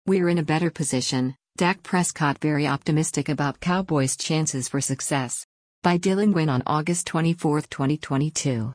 We're in a better position. Dak Prescott very optimistic about Cowboys' chances for success. By Dylan Gwynn on August 24, 2022.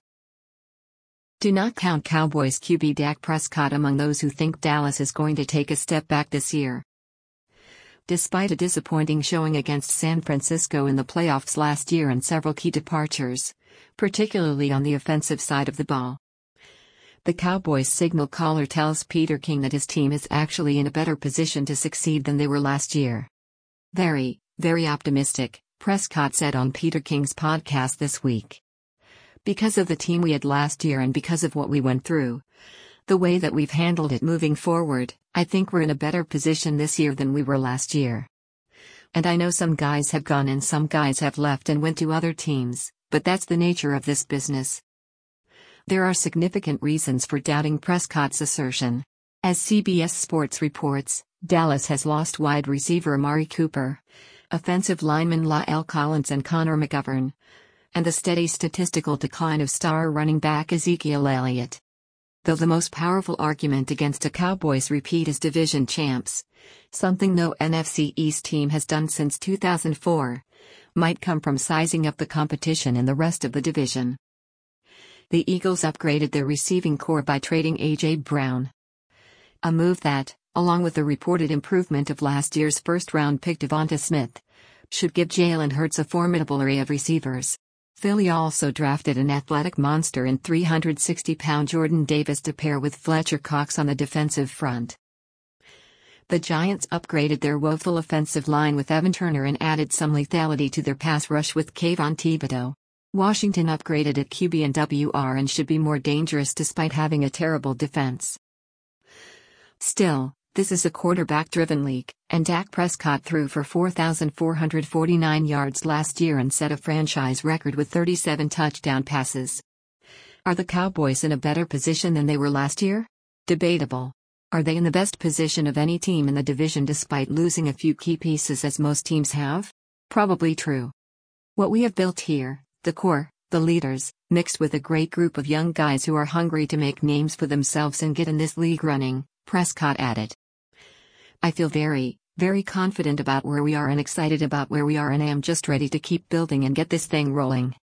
Do not count Cowboys QB Dak Prescott among those who think Dallas is going to take a step back this year. Despite a disappointing showing against San Francisco in the playoffs last year and several key departures, particularly on the offensive side of the ball, the Cowboys signal caller tells Peter King that his team is actually in a better position to succeed than they were last year. Very, very optimistic, Prescott said on Peter King's podcast this week. Because of the team we had last year and because of what we went through, the way that we've handled it moving forward, I think we're in a better position this year than we were last year. And I know some guys have gone and some guys have left and went to other teams, but that's the nature of this business. There are significant reasons for doubting Prescott's assertion. As CBS Sports reports, Dallas has lost wide receiver Amari Cooper, offensive lineman La'el Collins and Connor McGovern, and the steady statistical decline of star running back Ezekiel Elliott. Though the most powerful argument against a Cowboys repeat is division champs, something no NFC East team has done since 2004, might come from sizing up the competition in the rest of the division. The Eagles upgraded their receiving core by trading A.J. Brown. A move that, along with the reported improvement of last year's first-round pick Devonta Smith, should give Jalen Hurts a formidable array of receivers. Philly also drafted an athletic monster in 360-pound Jordan Davis to pair with Fletcher Cox on the defensive front. The Giants upgraded their woeful offensive line with Evan Turner and added some lethality to their pass rush with Kayvon Thibodeaux. Washington upgraded at QB and WR and should be more dangerous despite having a terrible defense. Still, this is a quarterback-driven league, and Dak Prescott threw for 4,449 yards last year and set a franchise record with 37 touchdown passes. Are the Cowboys in a better position than they were last year? Debatable. Are they in the best position of any team in the division despite losing a few key pieces as most teams have? Probably true. What we have built here, the core, the leaders, mixed with a great group of young guys who are hungry to make names for themselves and get in this league running, Prescott added. I feel very, very confident about where we are and excited about where we are, and I am just ready to keep building and get this thing rolling.